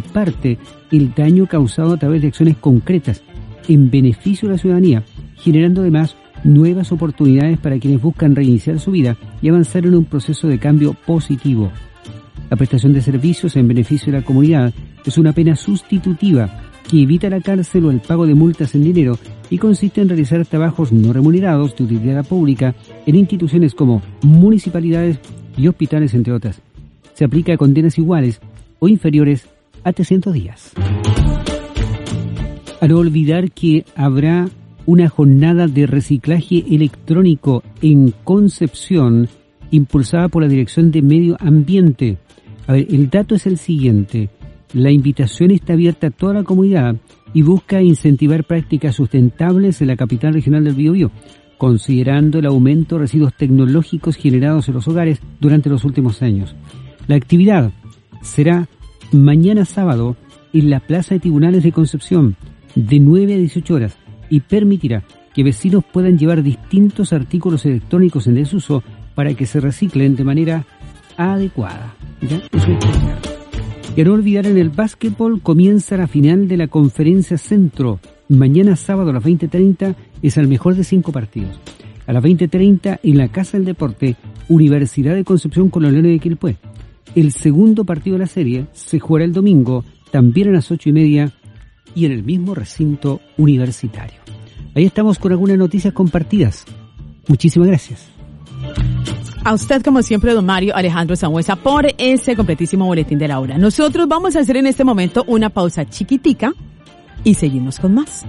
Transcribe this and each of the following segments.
parte el daño causado a través de acciones concretas en beneficio de la ciudadanía, generando además nuevas oportunidades para quienes buscan reiniciar su vida y avanzar en un proceso de cambio positivo. La prestación de servicios en beneficio de la comunidad es una pena sustitutiva que evita la cárcel o el pago de multas en dinero y consiste en realizar trabajos no remunerados de utilidad pública en instituciones como municipalidades y hospitales, entre otras. Se aplica a condenas iguales o inferiores a 300 días. A no olvidar que habrá una jornada de reciclaje electrónico en Concepción impulsada por la Dirección de Medio Ambiente. A ver, el dato es el siguiente. La invitación está abierta a toda la comunidad y busca incentivar prácticas sustentables en la capital regional del Biobío, considerando el aumento de residuos tecnológicos generados en los hogares durante los últimos años. La actividad será mañana sábado en la Plaza de Tribunales de Concepción, de 9 a 18 horas, y permitirá que vecinos puedan llevar distintos artículos electrónicos en desuso para que se reciclen de manera adecuada. ¿Ya? Eso es claro. Y a no olvidar, en el básquetbol comienza la final de la Conferencia Centro. Mañana sábado a las 20:30 es el mejor de 5 partidos. A las 20:30 en la Casa del Deporte, Universidad de Concepción con los Leones de Quilpué. El segundo partido de la serie se jugará el domingo, también a las 8:30 y en el mismo recinto universitario. Ahí estamos con algunas noticias compartidas. Muchísimas gracias. A usted, como siempre, don Mario Alejandro Sangüesa, por ese completísimo boletín de la hora. Nosotros vamos a hacer en este momento una pausa chiquitica y seguimos con más.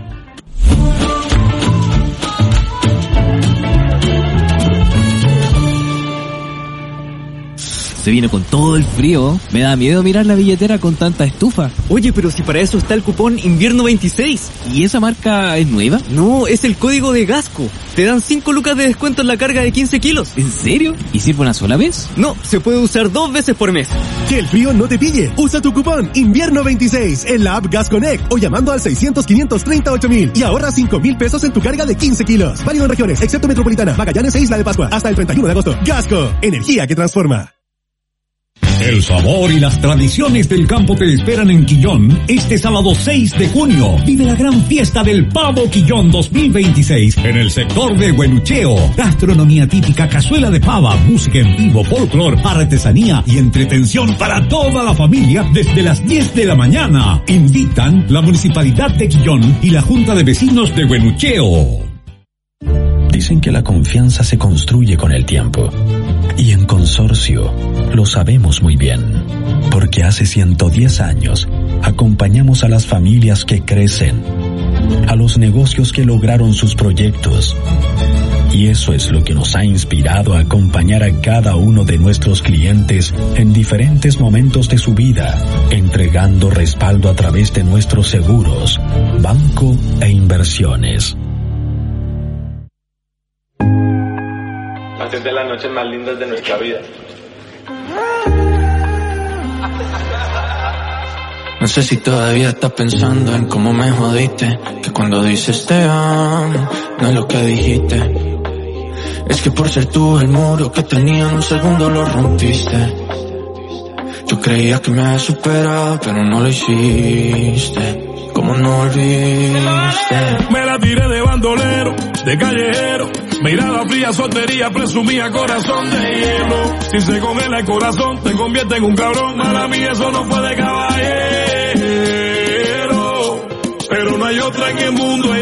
Se viene con todo el frío. Me da miedo mirar la billetera con tanta estufa. Oye, pero si para eso está el cupón Invierno 26. ¿Y esa marca es nueva? No, es el código de Gasco. Te dan 5 lucas de descuento en la carga de 15 kilos. ¿En serio? ¿Y sirve una sola vez? No, se puede usar 2 veces por mes. Que el frío no te pille. Usa tu cupón Invierno 26 en la app Gas Connect o llamando al 600-538-000 y ahorra 5,000 pesos en tu carga de 15 kilos. Válido en regiones, excepto Metropolitana, Magallanes e Isla de Pascua. Hasta el 31 de agosto. Gasco, energía que transforma. El sabor y las tradiciones del campo te esperan en Quillón este sábado 6 de junio. Vive la gran fiesta del Pavo Quillón 2026 en el sector de Huenucheo. Gastronomía típica, cazuela de pava, música en vivo, folclor, artesanía y entretención para toda la familia desde las 10 de la mañana. Invitan la Municipalidad de Quillón y la Junta de Vecinos de Huenucheo. Dicen que la confianza se construye con el tiempo. Y en Consorcio lo sabemos muy bien, porque hace 110 años acompañamos a las familias que crecen, a los negocios que lograron sus proyectos. Y eso es lo que nos ha inspirado a acompañar a cada uno de nuestros clientes en diferentes momentos de su vida, entregando respaldo a través de nuestros seguros, banco e inversiones. De las noches más lindas de nuestra vida. No sé si todavía estás pensando en cómo me jodiste, que cuando dices te amo, no es lo que dijiste. Es que por ser tú el muro que tenía en un segundo lo rompiste. Yo creía que me habías superado, pero no lo hiciste. ¿Cómo no volviste? Me la tiré de bandolero, de callejero, mirada fría, soltería, presumía corazón de hielo. Si se congela el corazón, te convierte en un cabrón. Mala mía, eso no fue de caballero, pero no hay otra en el mundo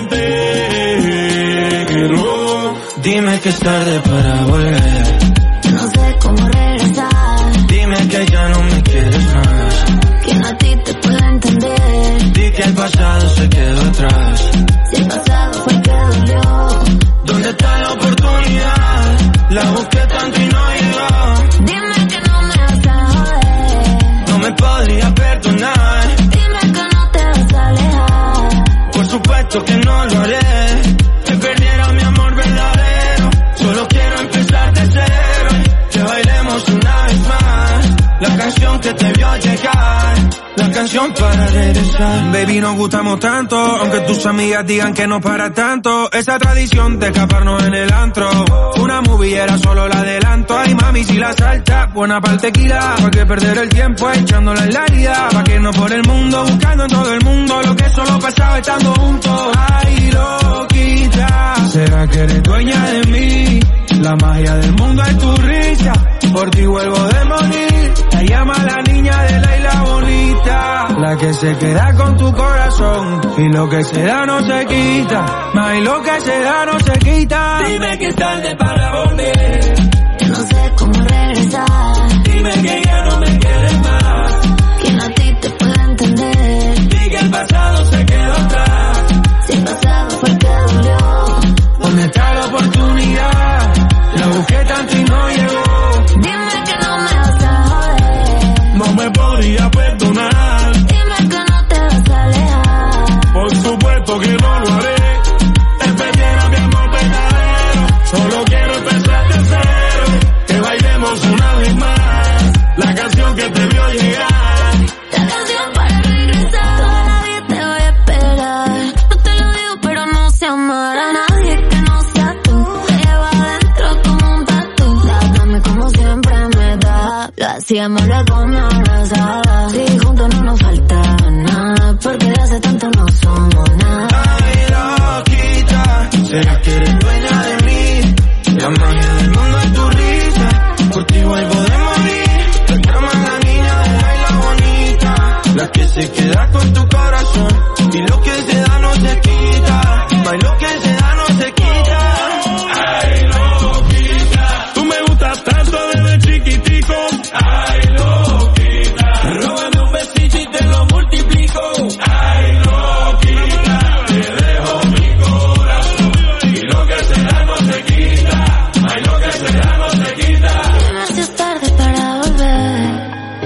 entero. Dime que es tarde para volver, no sé cómo regresar. Dime que ya no me quieres más, ¿quién a ti te puede entender? Di que el pasado se quedó atrás. Si el pasado fue el que dolió, ¿dónde está la oportunidad? La busqué tanto y no llegó. Dime que no me vas a joder, no me podría perdonar. Dime que no te vas a alejar, por supuesto que no lo haré. Que perdiera mi amor verdadero, solo quiero empezar de cero. canción para regresar. Baby, nos gustamos tanto, aunque tus amigas digan que no para tanto. Esa tradición de escaparnos en el antro. Una movie era solo el adelanto. Ay, mami, si la salta, buena pa'l tequila. Pa' que perder el tiempo echándola en la herida. Pa' que no por el mundo, buscando en todo el mundo lo que solo pasaba estando juntos. Ay, loquita, ¿será que eres dueña de mí? La magia del mundo es tu risa. Por ti vuelvo de morir. La llama la niña de la isla bonita, la que se queda con tu corazón. Y lo que se da no se quita. Más lo que se da no se quita. Dime que es tarde para volver. Yo no sé cómo regresar. Dime que ya no me quieres más. ¿Quién a ti te puede entender? Di que el pasado se quedó atrás. Si el pasado fue el que dolió. ¿Dónde está la oportunidad? La busqué tanto y no llegó. Dime que no me vas a joder. No me podría perdonar. Dime que no te vas a alejar. Por supuesto que no lo haré. Te perdiera mi amor verdadero. Solo quiero empezar de cero. Que bailemos una vez más. La canción que te vio llegar. La canción para regresar. Toda la vida te voy a esperar. No te lo digo pero no sé amar a nadie que no sea tú. Te llevo adentro como un tatu. Dame como siempre me da. Lo hacíamos luego me abrazaba. Si juntos no nos falta nada. Porque de hace tanto no somos nada. Ay, loquita, ¿será que eres dueña de mí? La magia del mundo es tu risa. Por ti vuelvo de morir. Te llama la niña de la isla bonita, la que se queda con tu corazón. Y lo que se da no se quita. Ay, lo que se da no se quita. Ay, loquita, tú me gustas tanto desde chiquitico. Ay, loquita, róbame un besito y te lo multiplico. Ay, loquita, te dejo mi corazón. Y lo que se da no se quita. Ay, lo que se da no se quita. Dime si es tarde para volver.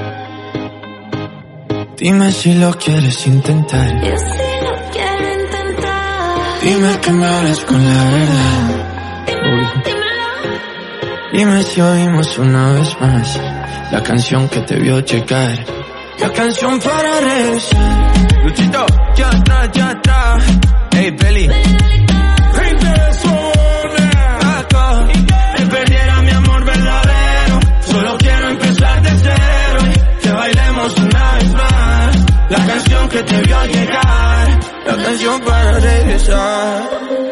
Dime si lo quieres intentar. Yo sí lo quiero intentar. Dime que me hables con la verdad. Dímelo. Dime si oímos una vez más la canción que te vio llegar. La canción para regresar. Luchito, ya atrás, ya atrás. Hey, Peli. Que perdiera mi amor verdadero. Solo quiero empezar de cero. Que bailemos una vez más. La canción que te vio llegar. La canción para regresar.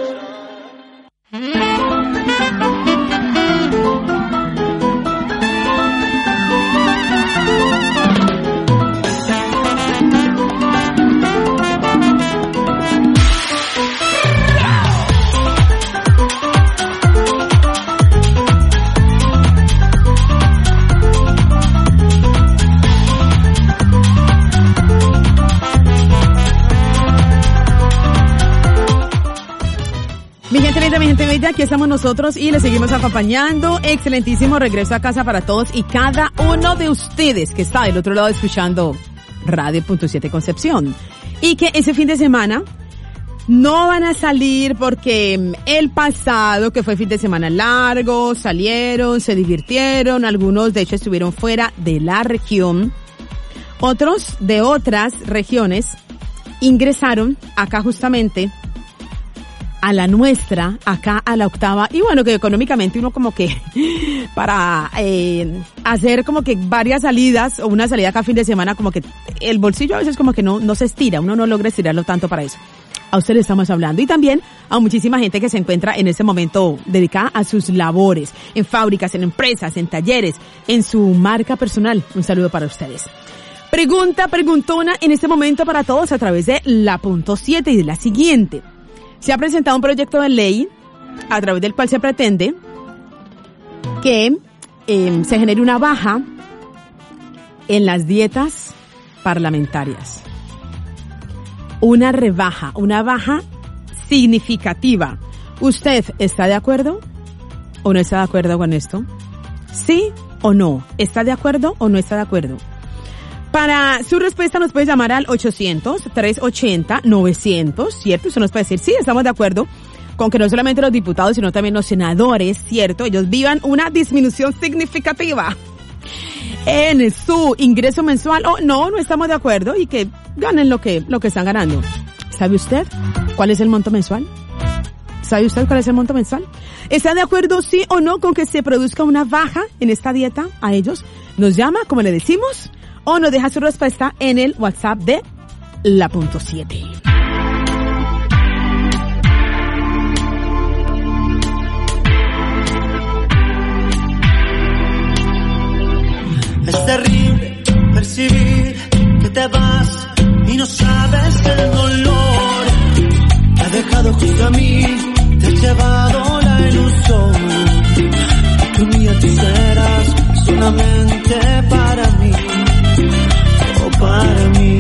Mi gente bella, aquí estamos nosotros y les seguimos acompañando. Excelentísimo regreso a casa para todos y cada uno de ustedes que está del otro lado escuchando Radio.7 Concepción. Y que ese fin de semana no van a salir porque el pasado, que fue fin de semana largo, salieron, se divirtieron, algunos de hecho estuvieron fuera de la región, otros de otras regiones ingresaron acá justamente a la nuestra, acá a la octava, y bueno, que económicamente uno como que para hacer como que varias salidas o una salida acá fin de semana, como que el bolsillo a veces como que no se estira, uno no logra estirarlo tanto para eso. A usted le estamos hablando y también a muchísima gente que se encuentra en este momento dedicada a sus labores, en fábricas, en empresas, en talleres, en su marca personal. Un saludo para ustedes. Preguntona en este momento para todos a través de la punto 7 y de la siguiente. Se ha presentado un proyecto de ley a través del cual se pretende que se genere una baja en las dietas parlamentarias. Una rebaja, una baja significativa. ¿Usted está de acuerdo o no está de acuerdo con esto? ¿Sí o no? ¿Está de acuerdo o no está de acuerdo? Para su respuesta nos puede llamar al 800-380-900, ¿cierto? Usted nos puede decir, sí, estamos de acuerdo con que no solamente los diputados, sino también los senadores, ¿cierto? Ellos vivan una disminución significativa en su ingreso mensual, o no estamos de acuerdo y que ganen lo que están ganando. ¿Sabe usted cuál es el monto mensual? ¿Sabe usted cuál es el monto mensual? ¿Está de acuerdo sí o no con que se produzca una baja en esta dieta a ellos? Nos llama, como le decimos, o nos deja su respuesta en el WhatsApp de La Punto 7. Es terrible percibir que te vas y no sabes el dolor que ha dejado justo a mí, te has llevado la ilusión de que un día tú serás solamente para mí, o para mí.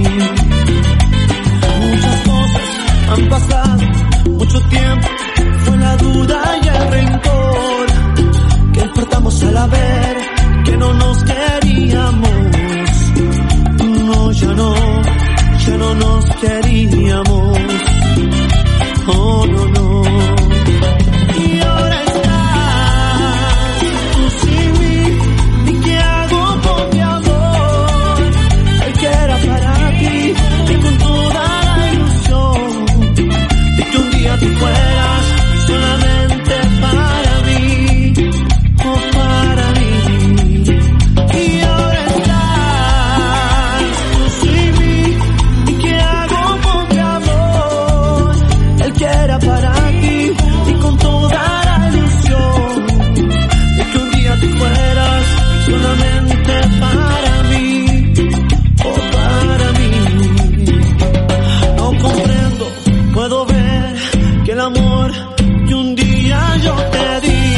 Muchas cosas han pasado, mucho tiempo, fue la duda y el rencor que importamos al haber que no nos queríamos. No, ya no nos queríamos. Oh, no, no. Y ahora estás tú sin mí. ¿Y qué hago con mi amor? El que era para ti y con toda la ilusión de que un día tú fueras solamente para mí. Oh, para mí. Y ahora estás tú sin mí. ¿Y qué hago con mi amor? El que era para ti y con toda la ilusión de que un día tú fueras solamente para mí, o para mí. No comprendo, puedo ver que el amor que un día yo te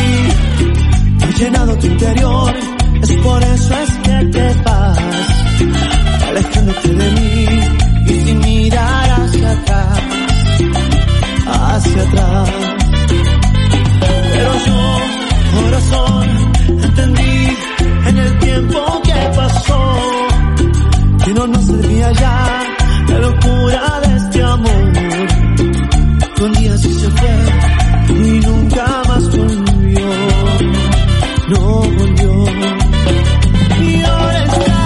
di ha llenado tu interior. Es por eso es que te vas alejándote de mí y sin mirar hacia atrás, hacia atrás. Pero yo, corazón, entendí en el tiempo que pasó que no nos servía ya la locura de este amor, que un día sí se fue y nunca más volvió, no volvió. Y ahora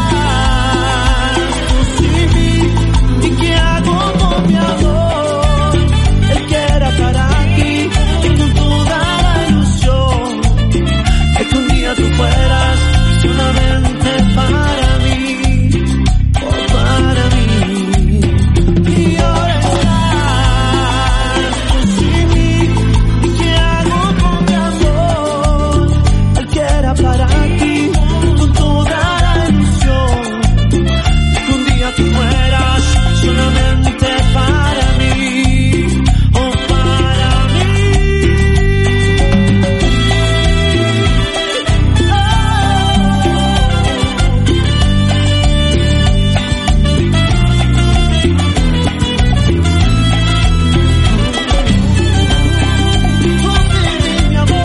estás tú sin mí. ¿Y qué hago con mi amor? El que era para ti y con toda la ilusión de que un día tú fueras solamente para mí, o para mí. Y ahora estás tú sin mí. ¿Y qué hago con mi amor? El que era para ti con toda la ilusión de que un día tú fueras solamente para mí, o para mí. Mi amor.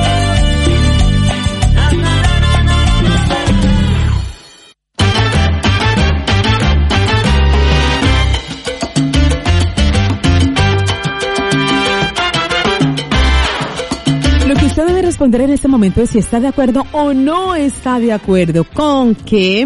Lo que usted debe responder en este momento es si está de acuerdo o no está de acuerdo con que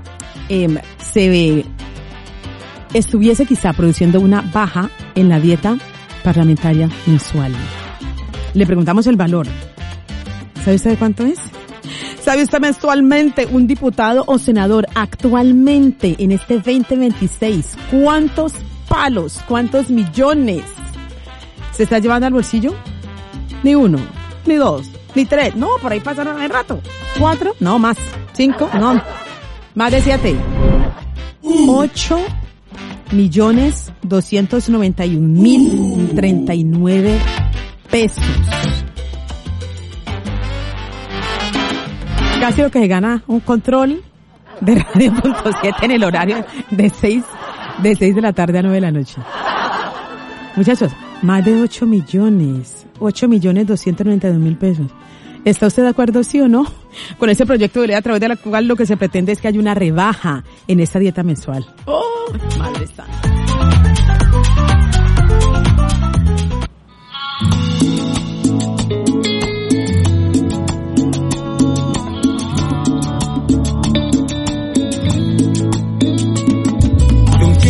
se estuviese quizá produciendo una baja en la dieta parlamentaria mensual. Le preguntamos el valor. ¿Sabe usted de cuánto es? ¿Sabe usted mensualmente un diputado o senador actualmente en este 2026 cuántos palos, cuántos millones se está llevando al bolsillo? Ni uno, ni dos, ni tres. No, por ahí pasaron el rato. 4, no más. 5, no. Más de 7. 8.291.039 pesos. Casi lo que se gana un control de Radio.7 en el horario de 6 de la tarde a 9 de la noche. Muchachos, más de 8.292.000 pesos. ¿Está usted de acuerdo, sí o no, con ese proyecto de ley a través de la cual lo que se pretende es que haya una rebaja en esta dieta mensual? ¡Oh, madre santa!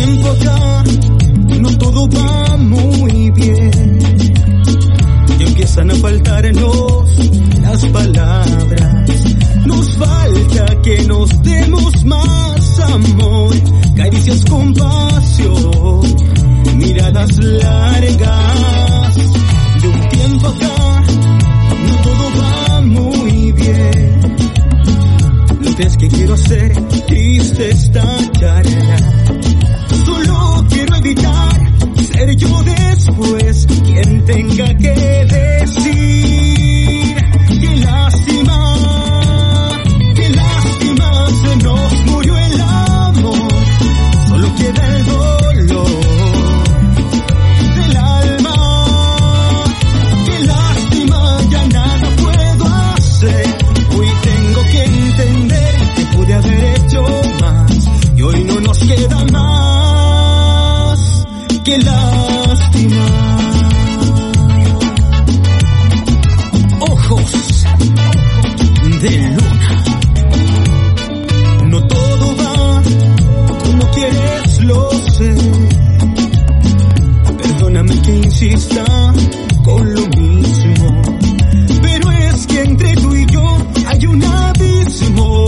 tiempo acá no todo va muy bien. Y empiezan a faltarnos las palabras. Nos falta que nos demos más amor, caricias con pasión, miradas largas. De un tiempo acá no todo va muy bien. ¿No crees que quiero hacer triste esta charla? Solo quiero evitar ser yo después quien tenga que decir qué lástima se nos murió el amor. Solo queda el dolor del alma. Qué lástima, ya nada puedo hacer. Hoy tengo que entender que pude haber hecho más y hoy no nos queda más. Qué lástima. Ojos de luna. No todo va como quieres, lo sé. Perdóname que insista con lo mismo, pero es que entre tú y yo hay un abismo.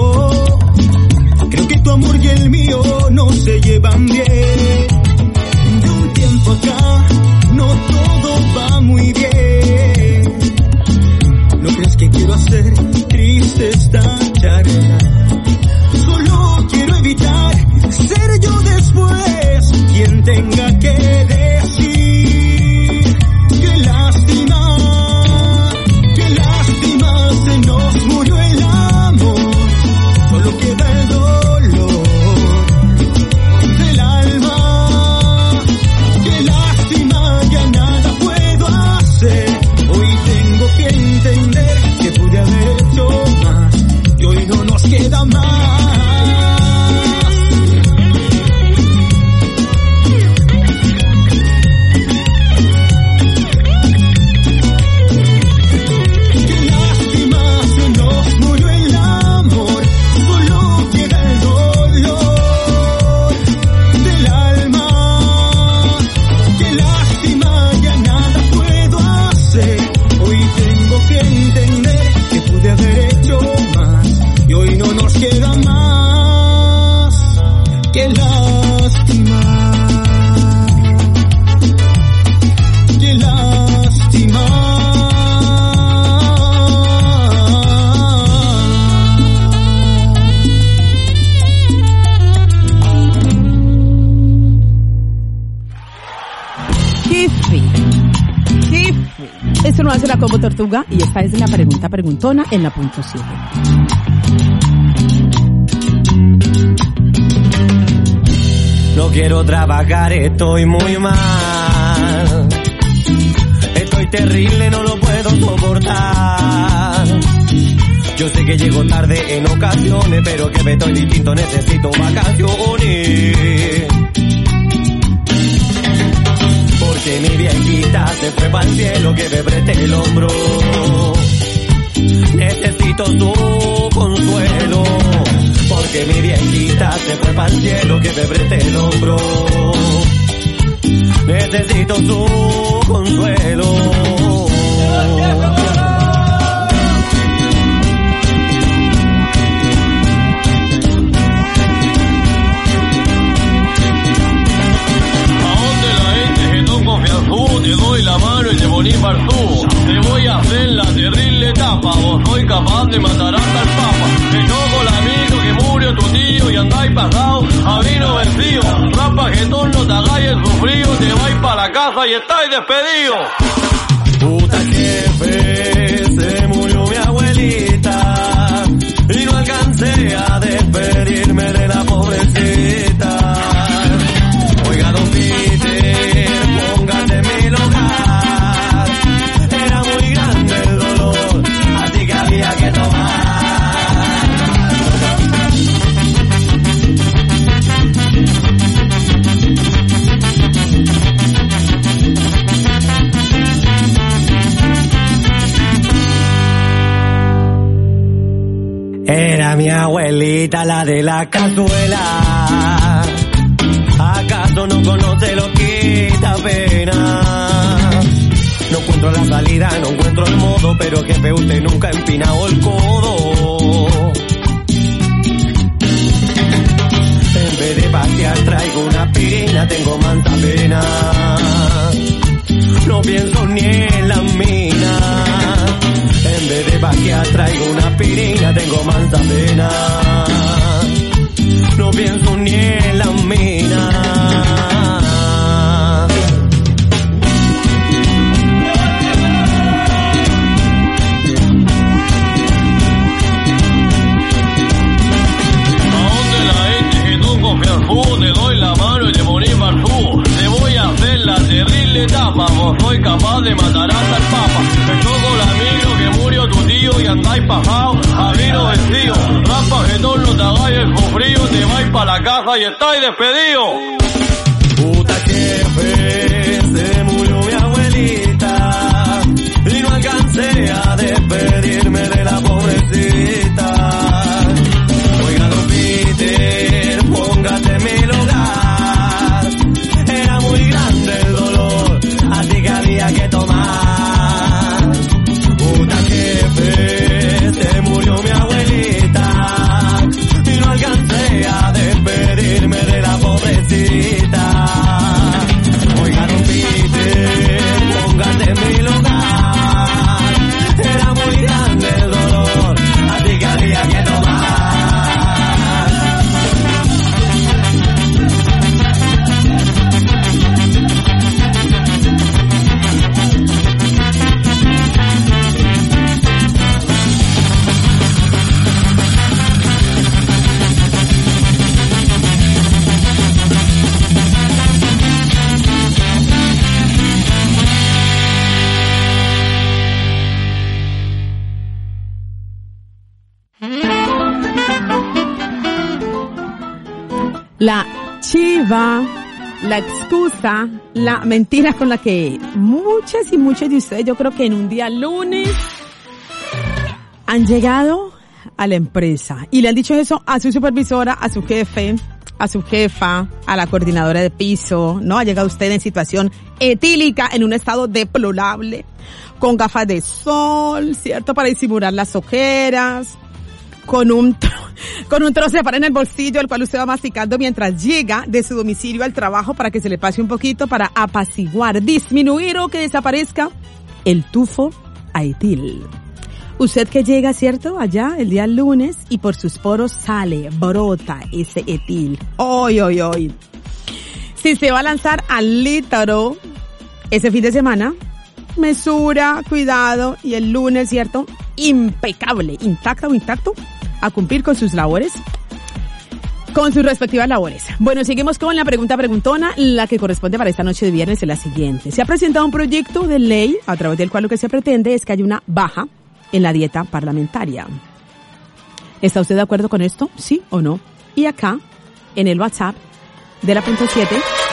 Creo que tu amor y el mío no se llevan bien. De un tiempo acá no todo va muy bien. ¿No crees que quiero hacer triste esta charla? Solo quiero evitar ser yo después quien tenga que decir qué lástima se nos murió el amor. Solo queda el dolor del alma. Qué lástima, ya nada puedo hacer. Hoy tengo que entender que pude haber hecho más y hoy no nos queda más. Esto no hace la Combo Tortuga y esta es la pregunta preguntona en la punto 7. No quiero trabajar, estoy muy mal. Estoy terrible, no lo puedo soportar. Yo sé que llego tarde en ocasiones, pero que me estoy distinto, necesito vacaciones. Porque mi viejita se fue para el cielo, que me preste el hombro. Necesito su consuelo. Porque mi viejita se fue para el cielo, que me preste el hombro. Necesito su consuelo. Te doy la mano y te poní partú. Te voy a hacer la terrible etapa. Vos soy capaz de matar hasta el papa. Te toco la mano que murió tu tío y andáis pasado a vino vencido. Rapa que tú no te hagáis el sufrido. Te vais para la casa y estáis despedidos. Puta jefe, se murió mi abuelita y no alcancé a despedirme de la pobrecita. Oiga, don Peter, póngase en mi lugar. Era muy grande el dolor, así que había que tomar. Era mi abuelita, la de la cazuela. eso no conoce lo que da pena. No encuentro la salida, no encuentro el modo, pero jefe, usted nunca ha empinado el codo. En vez de pasear traigo una aspirina, tengo manta pena. No pienso ni en la mina. En vez de pasear traigo una aspirina, tengo manta pena. No pienso ni en la mina. Te doy la mano y te morí barbudo. Te voy a hacer la terrible etapa. Vos soy capaz de matar hasta el papa. Me choco el amigo que murió tu tío y andáis pajados a vino vestido. Rampa que todo no te hagáis el frío. Te vais pa' la casa y estáis despedidos. Puta jefe, se murió mi abuelita y no alcancé a despedirme de la pobrecita. Oiga, don Peter, póngate en mi lugar. Era muy grande el dolor, así que había que tomar. Puta jefe, se murió mi abuelita y no alcancé a despedirme de la pobrecita. Oiga, don Peter, póngate en mi lugar. Era muy grande el dolor, así que había que tomar. La chiva, la excusa, la mentira con la que muchas y muchos de ustedes, yo creo que en un día lunes, han llegado a la empresa y le han dicho eso a su supervisora, a su jefe, a su jefa, a la coordinadora de piso, ¿no? Ha llegado usted en situación etílica, en un estado deplorable, con gafas de sol, ¿cierto? Para disimular las ojeras, con un trozo de pan en el bolsillo, el cual usted va masticando mientras llega de su domicilio al trabajo para que se le pase un poquito, para apaciguar, disminuir o que desaparezca el tufo a etil. Usted que llega, ¿cierto?, allá el día lunes y por sus poros sale, brota ese etil. ¡Oy, oy, oy! Si se va a lanzar al litro ese fin de semana, mesura, cuidado, y el lunes, ¿cierto?, impecable, intacto, a cumplir con sus labores, con sus respectivas labores. Bueno, seguimos con la pregunta preguntona, la que corresponde para esta noche de viernes es la siguiente. Se ha presentado un proyecto de ley a través del cual lo que se pretende es que haya una baja en la dieta parlamentaria. ¿Está usted de acuerdo con esto? ¿Sí o no? Y acá, en el WhatsApp de la punto 7,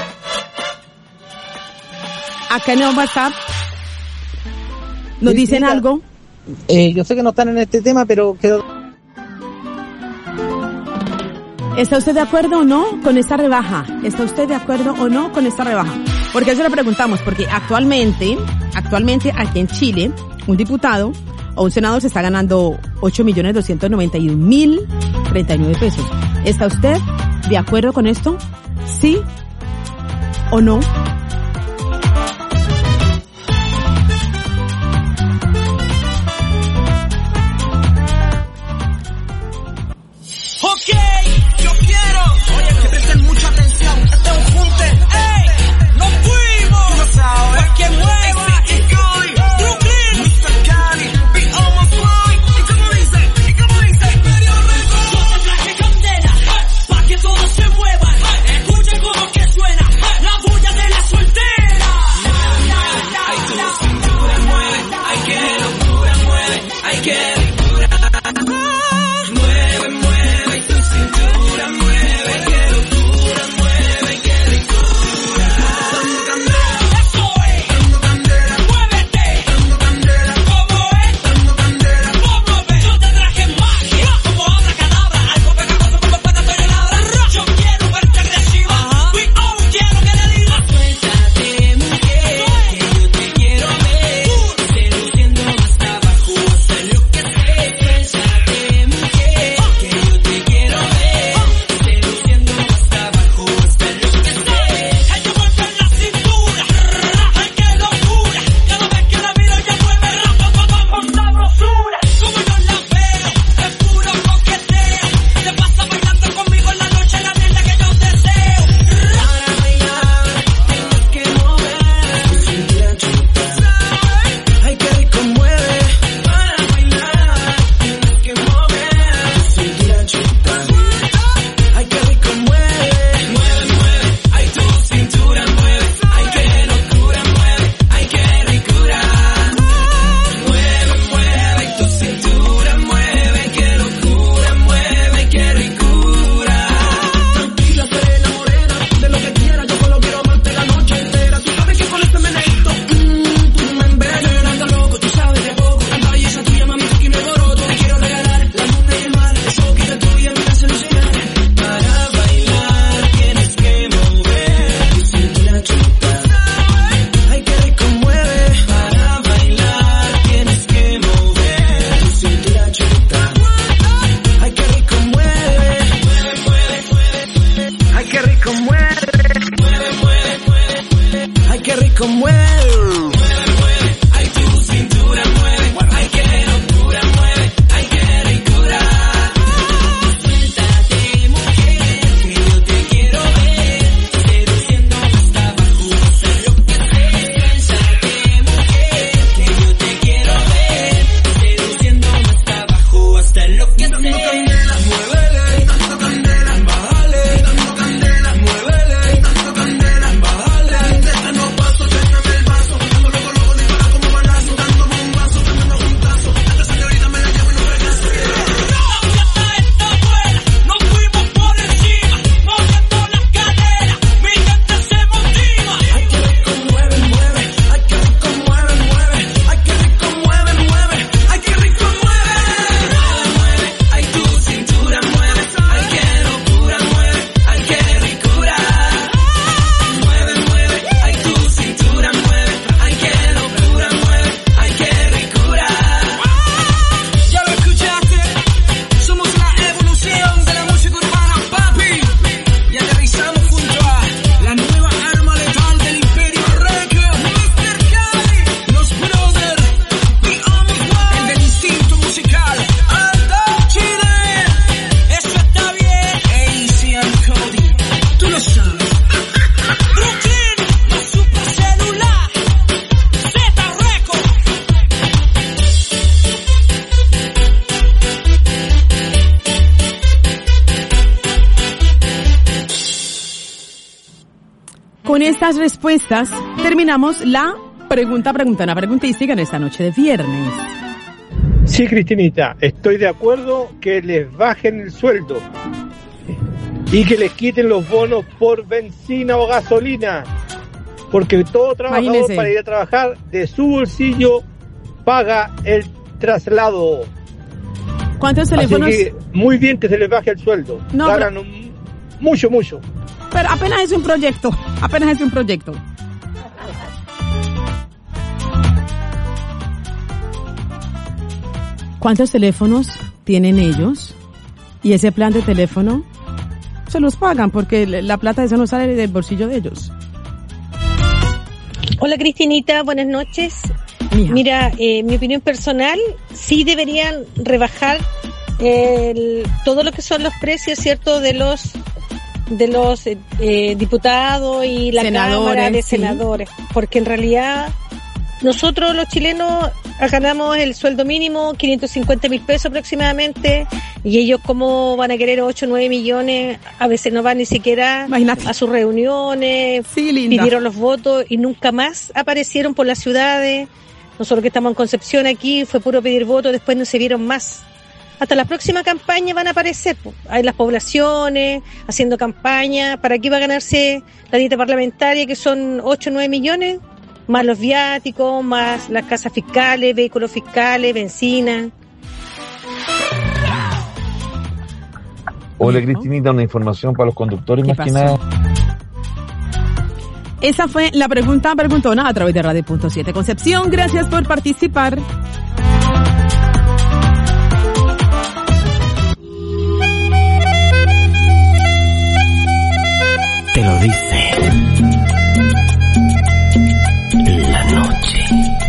acá en el WhatsApp, nos dicen algo. Yo sé que no están en este tema, pero ¿está usted de acuerdo o no con esta rebaja? ¿Está usted de acuerdo o no con esta rebaja? Porque eso le preguntamos, porque actualmente aquí en Chile, un diputado o un senador se está ganando 8.291.039 pesos. ¿Está usted de acuerdo con esto? ¿Sí o no? Ok, yo quiero. Oye, que presten mucha atención. Este es un junte. ¡Ey! ¡Nos fuimos! Tú lo sabes. Pa' que mueva. Y Brooklyn. Mr. Cali. Be almost fly. ¿Y cómo dice? Medio Record. Yo te traje candela. Pa' que todos se muevan. Escuchen cómo que suena. La bulla de la suena. rico, mueve. Ay, tu cintura mueve. Ay, qué locura mueve. Ay, qué ricura. Suéltate, mujer, que yo te quiero ver. Seduciendo hasta abajo, hasta lo que sé. Suéltate, mujer, que yo te quiero ver. Seduciendo hasta abajo, hasta lo que sé. Muévele, dando candela, bájale, dando candela, muévele, dando candela, bájale, déjanos paso, déjame el vaso, dando loco, loco, dispara como balazo, dando bombazo, dando juntazo, esta señorita me la llevo y no regazo. Nos fuimos por encima, moviendo las caderas, mi gente se motiva. Ay, qué rico mueve, mueve, ay, qué rico mueve, mueve, ay, qué rico mueve, mueve, ay, qué rico mueve. Mueve, ay, tu cintura mueve, ay, qué locura mueve, ay, qué ricura. Mueve, mueve, ay, tu cintura mueve, ay, qué locura mueve, ay, qué ricura. Ya lo escuchaste, somos la evolución de la música urbana, papi. Y aterrizamos junto a la nueva arma letal del Imperio Record, Mr. Cali, los brothers, Be On My Way, el del instinto musical, Aldo Chile. Esto está bien, AC and Cody, tú lo sabes. Brooklyn, la supercelular, Z Record. Con estas respuestas terminamos la una preguntística en esta noche de viernes. Sí, Cristinita, estoy de acuerdo que les bajen el sueldo y que les quiten los bonos por benzina o gasolina, porque todo trabajador Imagínese. para ir a trabajar de su bolsillo paga el traslado. ¿Cuántos teléfonos? Así que muy bien que se les baje el sueldo. No, ganan mucho, mucho. Pero apenas es un proyecto, ¿Cuántos teléfonos tienen ellos? Y ese plan de teléfono se los pagan porque la plata de eso no sale del bolsillo de ellos. Hola Cristinita, buenas noches. Mija. Mira, mi opinión personal, sí deberían rebajar todo lo que son los precios, ¿cierto? De los diputados y la Senadores, Cámara de sí. Senadores, porque en realidad nosotros los chilenos ganamos el sueldo mínimo, 550.000 pesos aproximadamente, y ellos cómo van a querer 8 o 9 millones, a veces no van ni siquiera a sus reuniones, pidieron los votos y nunca más aparecieron por las ciudades. Nosotros que estamos en Concepción aquí, fue puro pedir votos, después no se vieron más. Hasta la próxima campaña van a aparecer, hay las poblaciones haciendo campaña. ¿Para qué va a ganarse la dieta parlamentaria, que son 8 o 9 millones? Más los viáticos, más las casas fiscales, vehículos fiscales, benzina. Hola Cristinita, una información para los conductores más que nada. Esa fue la preguntona a través de Radio.7 Concepción. Gracias por participar. Te lo dice la noche.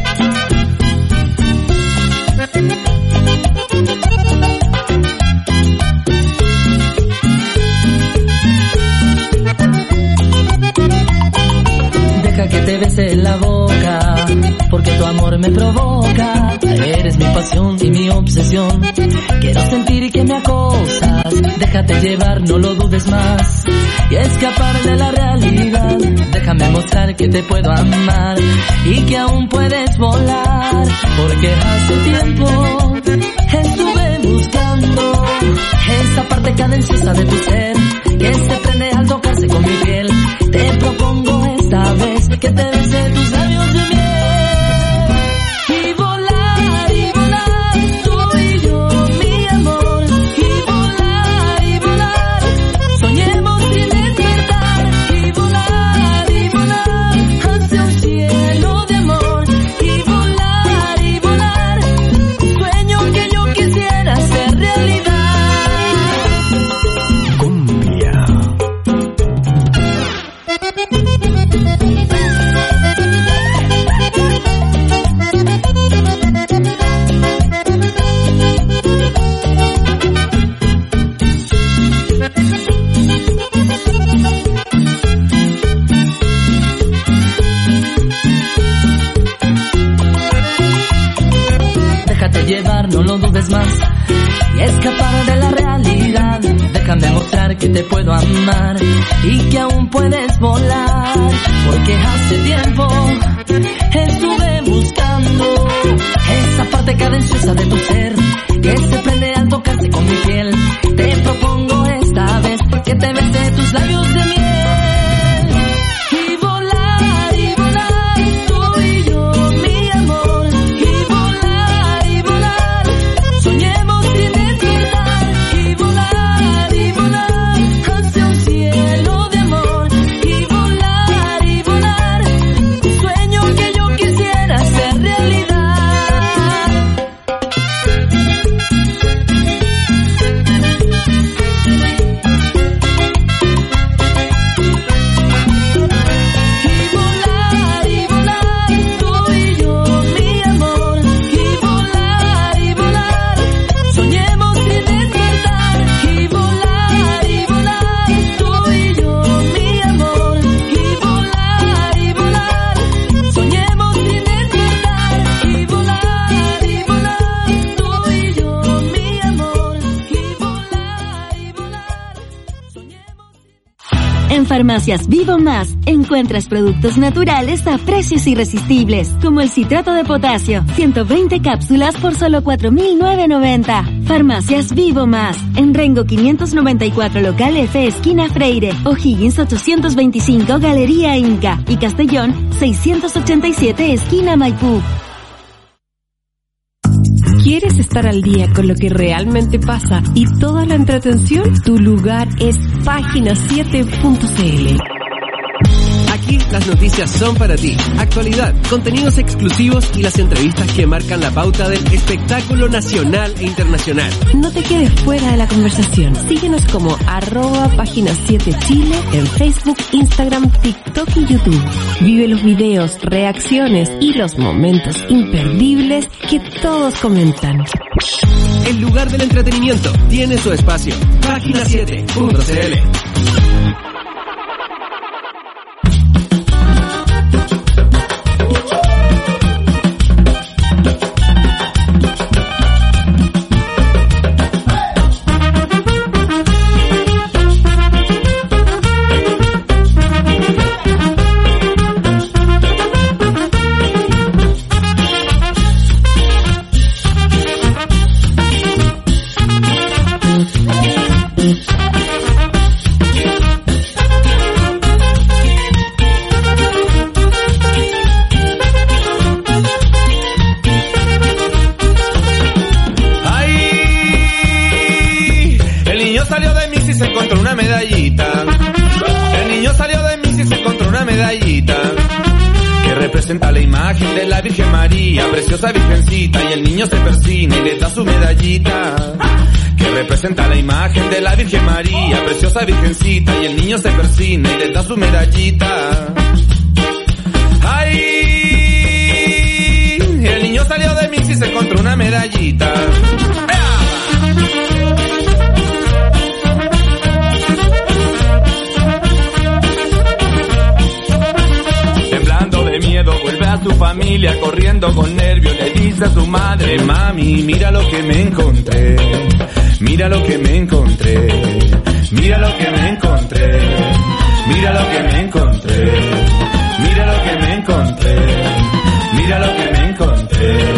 Deja que te bese la boca, porque tu amor me provoca. Eres mi pasión y mi obsesión. Quiero sentir que me acosas. Déjate llevar, no lo dudes más, y escapar de la realidad. Déjame mostrar que te puedo amar y que aún puedes volar, porque hace tiempo estuve buscando esa parte cadenciosa de tu ser que se prende al tocarse con mi piel. Te propongo esta vez que te bese tus labios de miel. Y volar, tú y yo, mi amor. Y volar, soñemos sin despertar. Y volar, hacia un cielo de amor. Y volar, un sueño que yo quisiera hacer realidad. Cumbia. llevar, no lo dudes más. Y escapar de la realidad, déjame mostrar que te puedo amar y que aún puedes volar. Porque hace tiempo estuve buscando esa parte cadenciosa de tu ser que se prende al tocarse con mi piel. Te propongo esta vez que te bese tus labios de miel. En Farmacias Vivo Más encuentras productos naturales a precios irresistibles, como el citrato de potasio, 120 cápsulas por solo 4.990. Farmacias Vivo Más, en Rengo 594 local F esquina Freire, O'Higgins 825 Galería Inca y Castellón 687 esquina Maipú. ¿Quieres estar al día con lo que realmente pasa y toda la entretención? Tu lugar es página7.cl. Aquí las noticias son para ti. Actualidad, contenidos exclusivos y las entrevistas que marcan la pauta del espectáculo nacional e internacional. No te quedes fuera de la conversación. Síguenos como @página7chile en Facebook, Instagram, TikTok y YouTube. Vive los videos, reacciones y los momentos imperdibles que todos comentan. El lugar del entretenimiento tiene su espacio. Página7.cl. Representa la imagen de la Virgen María, preciosa virgencita, y el niño se persina y le da su medallita. Que representa la imagen de la Virgen María, preciosa virgencita, y el niño se persina y le da su medallita. ¡Ay! El niño salió de mí y se encontró una medallita. De miedo vuelve a su familia corriendo con nervios, le dice a su madre: mami, mira lo que me encontré, mira lo que me encontré, mira lo que me encontré, mira lo que me encontré, mira lo que me encontré, mira lo que me encontré.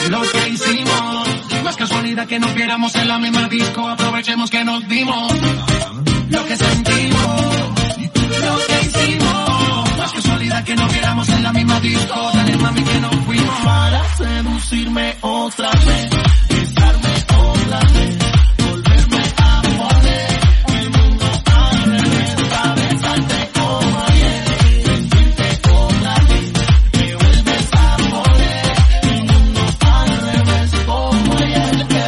lo que hicimos. No es casualidad que nos viéramos en la misma disco, aprovechemos que nos dimos lo que sentimos, lo que hicimos. No es casualidad que nos viéramos en la misma disco, dale mami que nos fuimos para seducirme otra vez, besarme otra vez, volverme a poner el mundo al revés, para besarte como ayer, sentirte otra vez, me vuelves a poner el mundo al revés como ayer.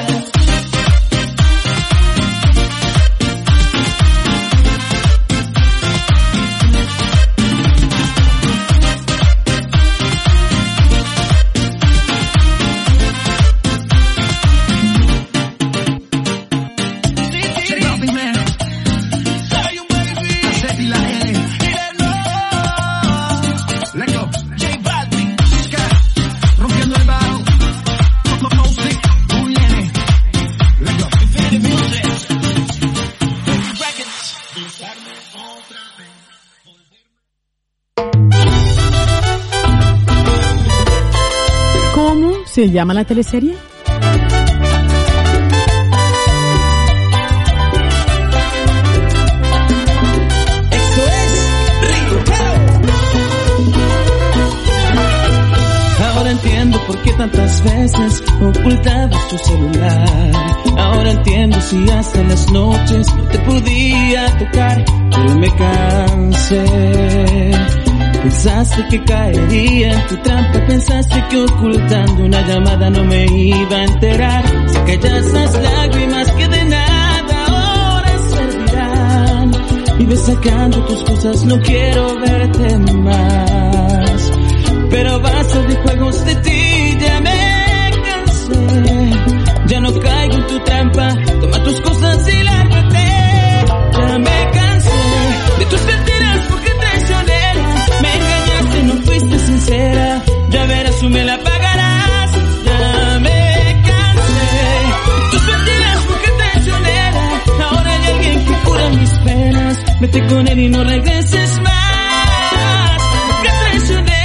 ¿Se llama la teleserie? Ahora entiendo por qué tantas veces ocultabas tu celular. Ahora entiendo si hasta en las noches no te podía tocar. Yo me cansé. Pensaste que caería en tu trampa, pensaste que ocultando una llamada no me iba a enterar. Saca ya esas lágrimas que de nada ahora servirán. Vives sacando tus cosas, no quiero verte más. Pero basta de juegos de ti, ya me cansé. Ya no caigo en tu trampa, toma tus cosas y lárgate. Ya me cansé de tus mentiras, porque traicionera. Me engañaste, no fuiste sincera. Ya verás, tú me la pagarás. Ya me cansé de tus mentiras, porque traicionera. Ahora hay alguien que cura mis penas. Vete con él y no regreses más, porque traicionera.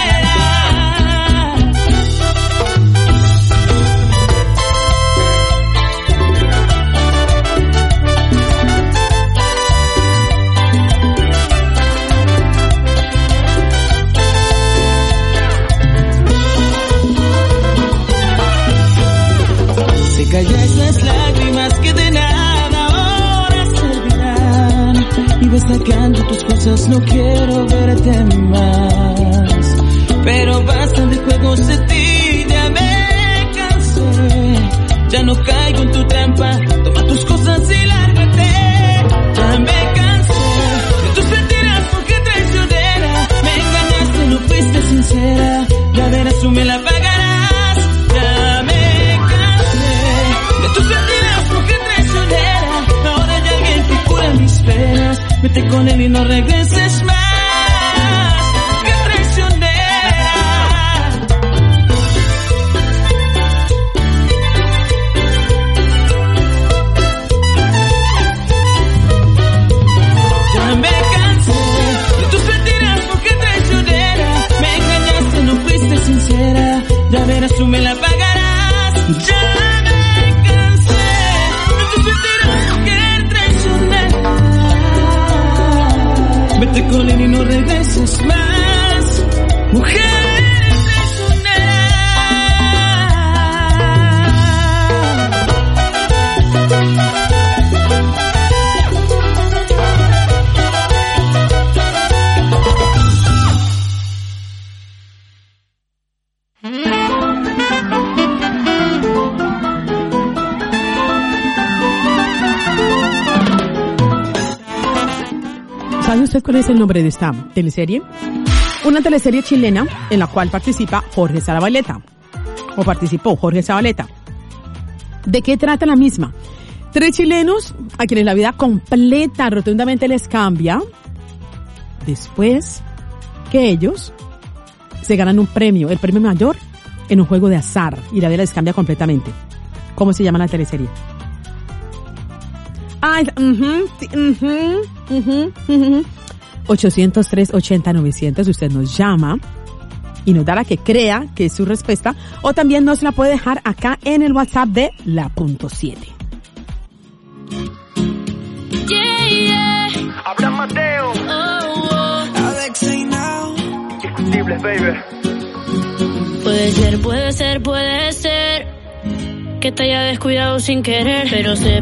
Callas las lágrimas que de nada ahora servirán. Y vas sacando tus cosas, no quiero verte más. Pero basta de juegos de ti, ya me cansé. Ya no caigo en tu trampa, toma tus cosas y lárgate. Ya me cansé de tus mentiras, porque traicionera. Me engañaste, no fuiste sincera. Ya verás, tú me la pagarás. Ya me tus mentiras, porque traicionera. Ahora hay alguien que cura mis penas. Vete con él y no regreses más, que traicionera. Ya me cansé de tus mentiras, porque traicionera. Me engañaste, no fuiste sincera. Ya verás, tú me la pagarás. Ya vete con él y no regreses más, mujer traicionera. ¿Sabe usted cuál es el nombre de esta teleserie? Una teleserie chilena en la cual participa Jorge Zabaleta. O participó Jorge Zabaleta. ¿De qué trata la misma? 3 chilenos a quienes la vida completa rotundamente les cambia después que ellos se ganan un premio, el premio mayor, en un juego de azar, y la vida les cambia completamente. ¿Cómo se llama la teleserie? 803-80-900, usted nos llama y nos da la que crea que es su respuesta, o también nos la puede dejar acá en el WhatsApp de La Punto 7. Abraham Mateo. Alex Now. Indiscutibles, baby. Puede ser que te haya descuidado sin querer, pero sé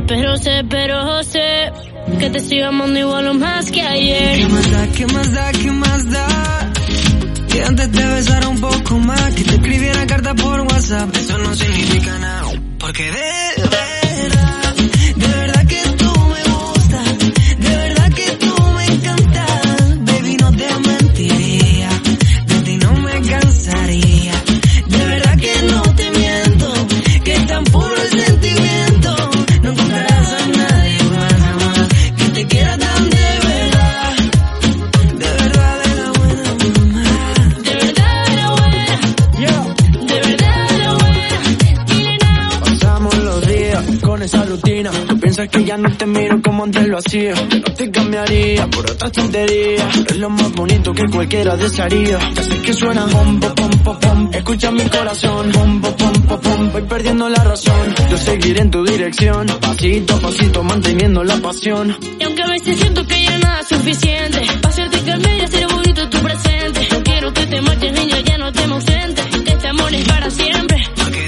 que te sigo amando igual o más que ayer. ¿Qué más da? Que antes te besara un poco más, que te escribiera carta por WhatsApp. Eso no significa nada, porque de verdad que tú me gustas, de verdad que tú me encantas. Baby, no te mentiría, de ti no me cansaría. De verdad que no te miento, que es tan puro el sentimiento. No encontrarás a nadie más que te quiera tan de verdad. De verdad de la buena, mamá. De verdad de la buena. De verdad de la buena. Dile now. Pasamos los días con esa rutina. Tú piensas que ya no te miro como antes lo hacía, que no te cambiaría por otras tonterías. Es lo más bonito que cualquiera desearía. Ya sé que suena pom, pom, pom, pom. Escucha mi corazón, pom, pom, pom, pom. Voy perdiendo la razón. Yo seguiré en tu dirección, pasito a pasito manteniendo la pasión. Y aunque a veces siento que ya nada es suficiente, para hacerte cambiar y hacer bonito tu presente. No quiero que te marches, niña, ya no te me ausentes. Este amor es para siempre. Porque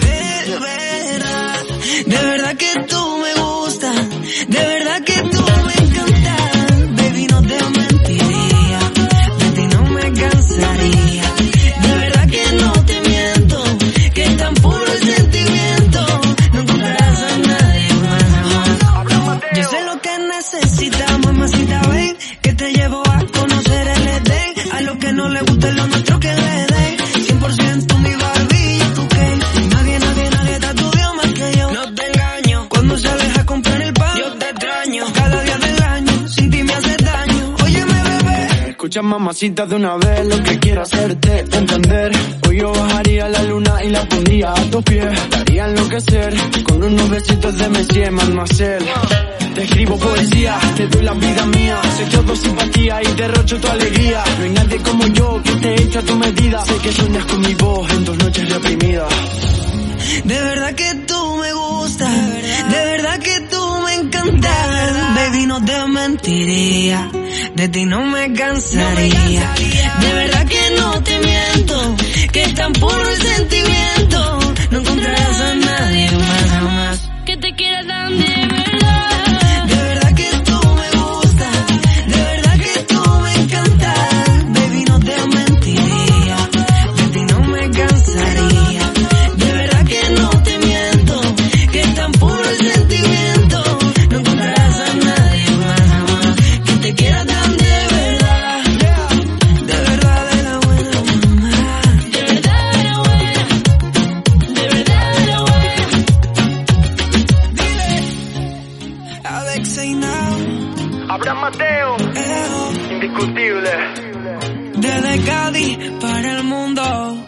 de verdad que tú me gustas, de verdad que tú me encantas. Baby, no te mentiría, de ti no me cansaría. De verdad que no te miento, que es tan puro el sentimiento. No encontrarás a nadie más. Yo sé lo que necesitamos, mamacita, ven, que te llevo a conocer el Edén. A lo que no le gusta lo nuestro que le den. 100% mi Barbie, ¿tú qué? Nadie te estudió más que yo. No te engaño, cuando sales a comprar el pan, yo te extraño. Cada día del año, sin ti me hace daño. Óyeme, bebé, escucha, mamacita, de una vez lo que quiero hacerte entender. Hoy yo bajaría la luna y la pondría a tus pies. Te haría enloquecer con unos besitos de Messi, Mademoiselle. Te escribo poesía, te doy la vida mía. Soy todo simpatía y derrocho tu alegría. No hay nadie como yo que te eche a tu medida. Sé que sueñas con mi voz en tus noches reprimidas. De verdad que tú me gustas, de verdad que tú me encantas. Baby, no te mentiría, de ti no me cansaría. De verdad que no te miento, que es tan puro el sentimiento. No encontrarás a nadie más jamás Que te quiera tan de verdad. De verdad que tú me gustas, de verdad que tú me encantas. Baby, no te mentiría, de ti no me cansaría. De verdad que no te miento, que es tan puro el sentimiento. No encontrarás a nadie más que te quiera tan de verdad. De verdad de la buena, mamá. De verdad de la buena. De verdad de la buena. Dile Alex Now. Abraham Mateo. Indiscutible. Desde Cádiz para el mundo.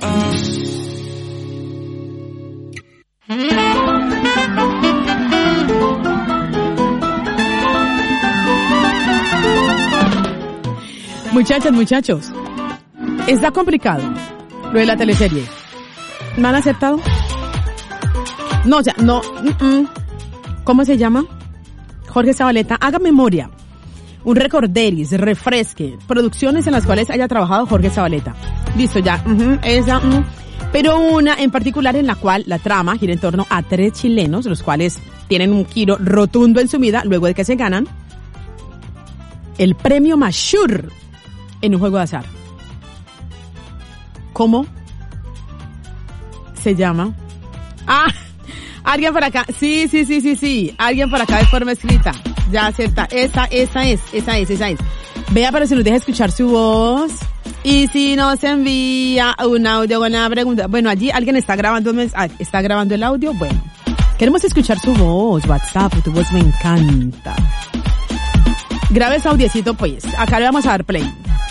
Muchachos, está complicado lo de la teleserie. ¿Me han aceptado? No, o sea, no. ¿Cómo se llama? Jorge Zabaleta, haga memoria. Un recorderis, refresque. Producciones en las cuales haya trabajado Jorge Zabaleta. Listo, ya. Esa. Pero una en particular en la cual la trama gira en torno a 3 chilenos, los cuales tienen un giro rotundo en su vida luego de que se ganan el premio Mashur en un juego de azar. ¿Cómo se llama? Alguien por acá. Sí. Alguien por acá de forma escrita. Ya acepta. Esa es. Vea, pero si nos deja escuchar su voz. Y si nos envía un audio con una pregunta. Bueno, allí alguien está grabando el audio. Bueno, queremos escuchar su voz. WhatsApp, tu voz me encanta. Grabe ese audiecito, pues. Acá le vamos a dar play.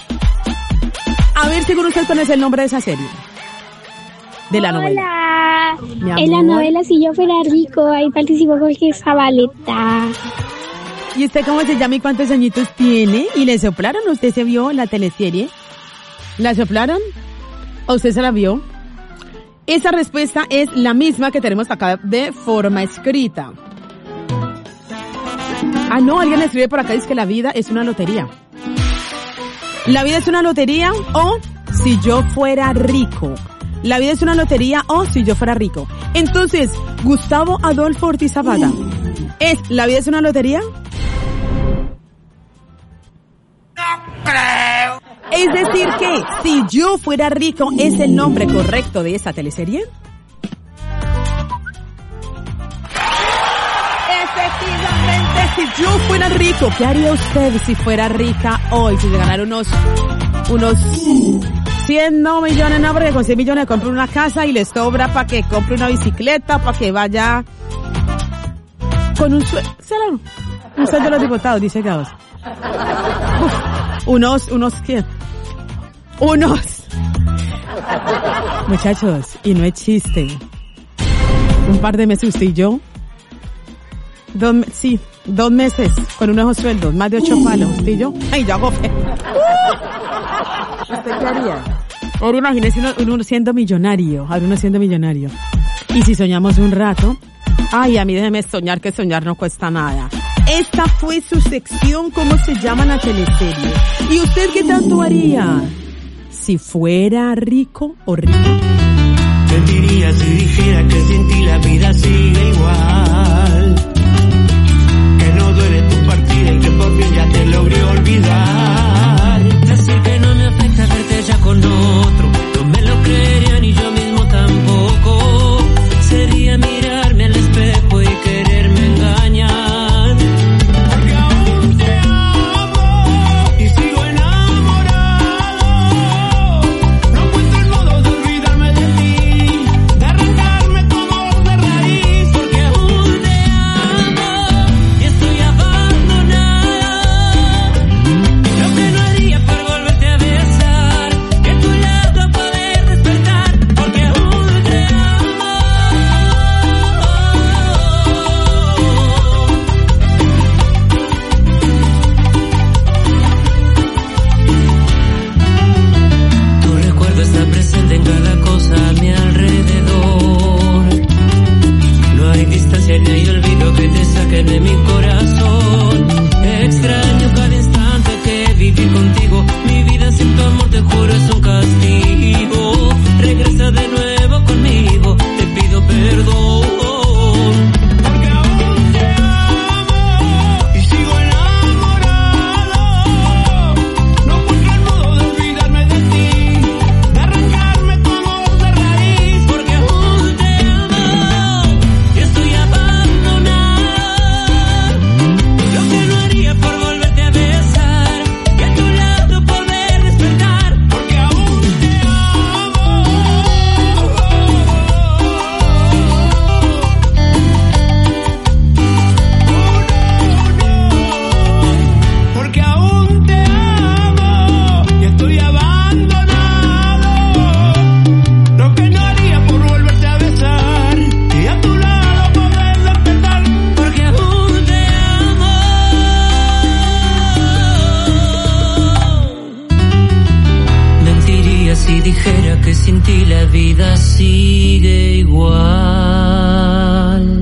A ver, seguro usted conoce el nombre de esa serie. De la novela. Hola. En la novela Si yo fuera rico, ahí participó Jorge Zabaleta. ¿Y usted cómo se llama y cuántos añitos tiene? ¿Y le soplaron? ¿Usted se vio la teleserie? ¿La soplaron? ¿A usted se la vio? Esa respuesta es la misma que tenemos acá de forma escrita. Ah, no, alguien escribe por acá, dice que la vida es una lotería. La vida es una lotería o si yo fuera rico. La vida es una lotería o si yo fuera rico. Entonces, Gustavo Adolfo Ortiz Zapata, ¿es la vida es una lotería? No creo. Es decir que, si yo fuera rico, ¿es el nombre correcto de esa teleserie? Efectivamente, si yo fuera rico, ¿qué haría usted si fuera rica hoy? Si se ganara unos 100 no millones, no, porque con 100 millones compre una casa y le sobra para que compre una bicicleta, para que vaya con un sueldo de los diputados, dice Gauss. ¿Qué? Muchachos, y no es chiste. Un par de meses usted y yo. 2 meses con unos sueldos, más de 8 palos, usted y yo. Ay, yo hago fe. ¿Usted qué haría? Ahora imagínese uno siendo millonario, Y si soñamos un rato, ay, a mí déjeme soñar, que soñar no cuesta nada. Esta fue su sección, ¿cómo se llama la teleserie? ¿Y usted qué tanto haría? Si fuera rico o rica. Mentiría si dijera que sin ti la vida sigue igual. Que no duele tu partida y que por fin ya te logré olvidar. Decir que no me afecta verte ya con otro, no me lo creería ni yo mismo tampoco. Sería mirarme al espejo y quererme engañar. Porque aún te amo y sigo enamorado. No encuentro el modo de olvidarme de ti, de arrancarme como de raíz. Porque aún te amo y estoy abandonado. Lo que no haría por volverte a besar, que a tu lado poder despertar. Porque aún te amo. Tu recuerdo está presente en cada cosa a mi alrededor. No hay distancia ni hay olvido que te saquen de mi corazón. Extraño cada instante que viví contigo. Mi vida sin tu amor, te juro, es un castigo. Regresa de nuevo conmigo, te pido perdón. Porque aún te amo y sigo enamorado. No encuentro el modo de olvidarme de ti, de arrancarme tu amor de raíz. Porque aún te amo y estoy abandonado. Lo que no haría por volverte a besar, y a tu lado poder despertar. Porque aún te amo. Porque aún te amo y estoy abandonado. Lo que no haría por volverte a besar y a tu lado poder despertar. Porque aún te amo. Mentiría si dijera que sin ti la vida sigue igual.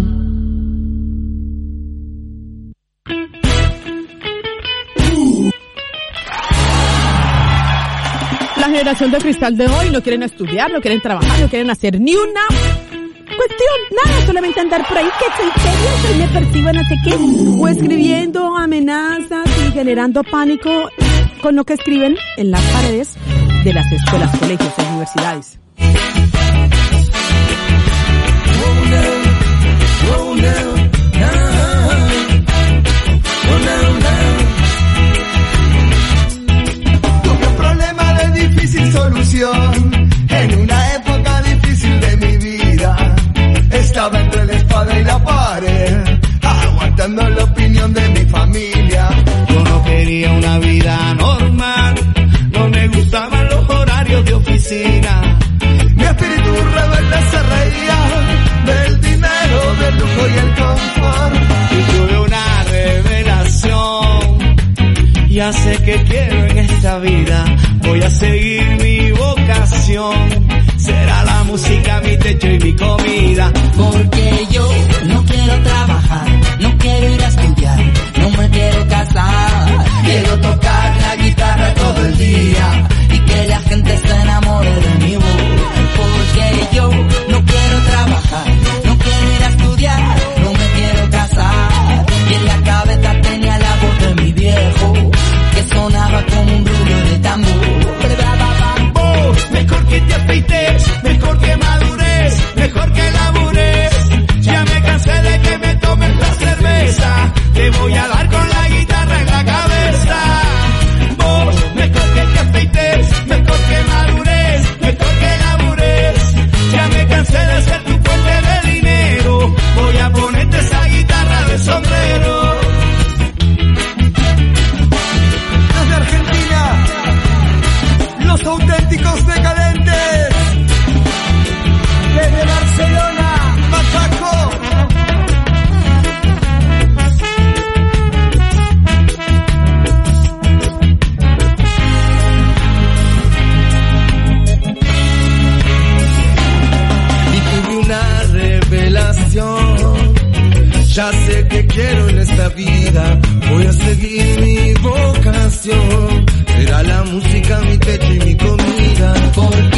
La generación de cristal de hoy no quieren estudiar, no quieren trabajar, no quieren hacer ni una cuestión, nada, solamente andar por ahí, que soy serio, que me percibo no sé qué, o escribiendo amenazas y generando pánico con lo que escriben en las paredes de las escuelas, colegios y universidades. Tuve un problema de difícil solución en una época difícil de mi vida. Estaba entre la espada y la pared, aguantando la opinión de mi familia. Yo no quería una vida normal, no me gustaban los horarios de oficina. Mi espíritu rebelde se reía del dinero, del lujo y el confort. Y tuve una revelación, ya sé que quiero en esta vida, voy a seguir mi vocación. pasión. Será la música mi techo y mi comida. Porque yo no quiero trabajar, no quiero ir a estudiar, no me quiero casar. Quiero tocar la guitarra todo el día y que la gente se enamore de mi voz. Porque yo no quiero trabajar, no quiero ir a estudiar, no me quiero casar. Y en la cabeza tenía la voz de mi viejo, que sonaba como un rubio de tambor. Mejor que te afeites, mejor que madures, mejor que labures. Ya me cansé de que me tomes la cerveza, te voy a dar con la guitarra en la cabeza. Vos, mejor que te afeites, mejor que madures, mejor que labures. Ya me cansé de ser tu fuente de dinero, voy a ponerte esa guitarra de sombrero. Desde Argentina, los auténticos decadentes. Desde Barcelona, Machaco. Y tuve una revelación. Ya sé que quiero en esta vida, voy a seguir mi vocación. Será la música mi techo y mi comida. Porque